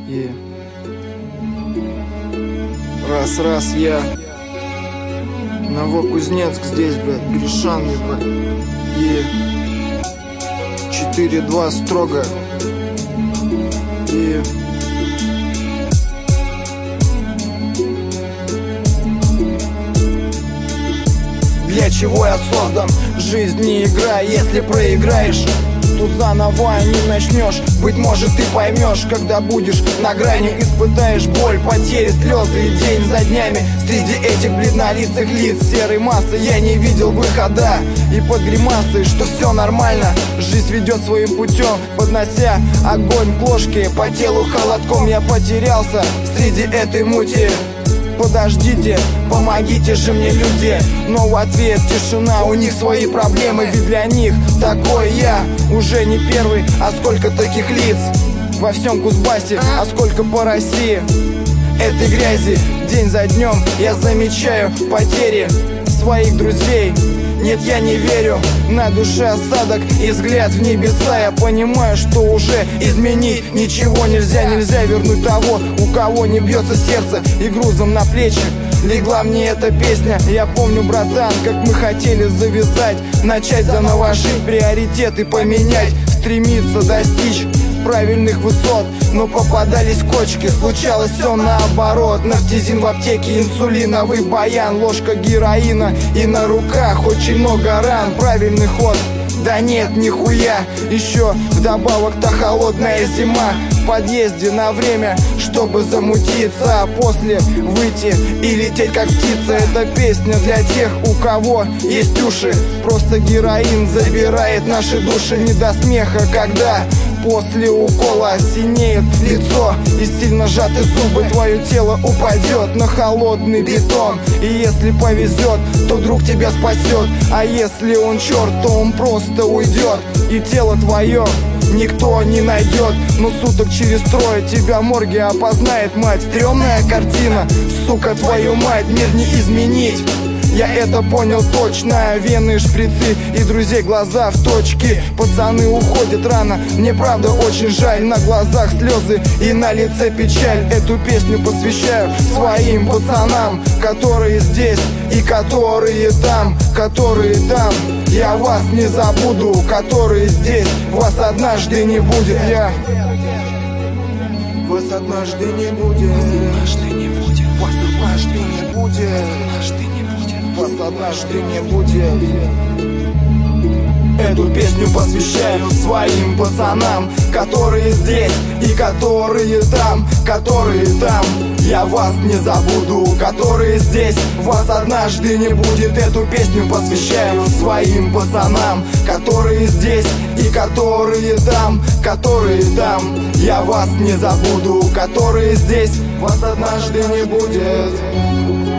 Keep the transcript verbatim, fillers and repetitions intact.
И раз-раз я Новокузнецк здесь, блядь, Гришан, ебать. И четыре-два строго. И для чего я создан? Жизнь не игра, если проиграешь, то заново не начнешь. Быть может, ты поймешь, когда будешь на грани, испытаешь боль, потери, слезы и день за днями. Среди этих бледнолицых лиц серой массы я не видел выхода. И под гримасой, что все нормально, жизнь ведет своим путем, поднося огонь к ложке. По телу холодком я потерялся среди этой мути. Подождите, помогите же мне, люди. Но в ответ тишина, у них свои проблемы. Ведь для них такой я уже не первый. А сколько таких лиц во всем Кузбассе, а сколько по России этой грязи. День за днем я замечаю потери своих друзей. Нет, я не верю, на душе осадок и взгляд в небеса. Я понимаю, что уже изменить ничего нельзя. Нельзя вернуть того, у кого не бьется сердце, и грузом на плечи легла мне эта песня. Я помню, братан, как мы хотели завязать, начать заново жить, приоритеты поменять, стремиться достичь правильных высот, но попадались кочки, случалось все наоборот. Нафтизин в аптеке, инсулиновый баян, ложка героина, и на руках очень много ран. Правильный ход? Да нет, нихуя. Еще вдобавок-то холодная зима. В подъезде на время, чтобы замутиться, а после выйти и лететь как птица. Эта песня для тех, у кого есть уши. Просто героин забирает наши души. Не до смеха, когда после укола синеет лицо и сильно сжаты зубы. Твое тело упадет на холодный бетон. И если повезет, то друг тебя спасет. А если он черт, то он просто уйдет, и тело твое никто не найдет. Но суток через трое тебя в морге опознает мать. Стрёмная картина, сука, твою мать, мир не изменить. Я это понял точно. Вены, шприцы и друзей глаза в точке. Пацаны уходят рано, мне правда очень жаль. На глазах слезы и на лице печаль. Эту песню посвящаю своим пацанам, которые здесь и которые там, которые там. Я вас не забуду, которые здесь, вас однажды не будет. Я вас однажды не будет. Вас однажды не будет. Вас однажды не будет. Вас однажды не будет. Эту песню посвящаю своим пацанам, которые здесь и которые там, которые там. Я вас не забуду, которые здесь, вас однажды не будет. Эту песню посвящаю своим пацанам, которые здесь и которые там, которые там. Я вас не забуду, которые здесь, вас однажды не будет.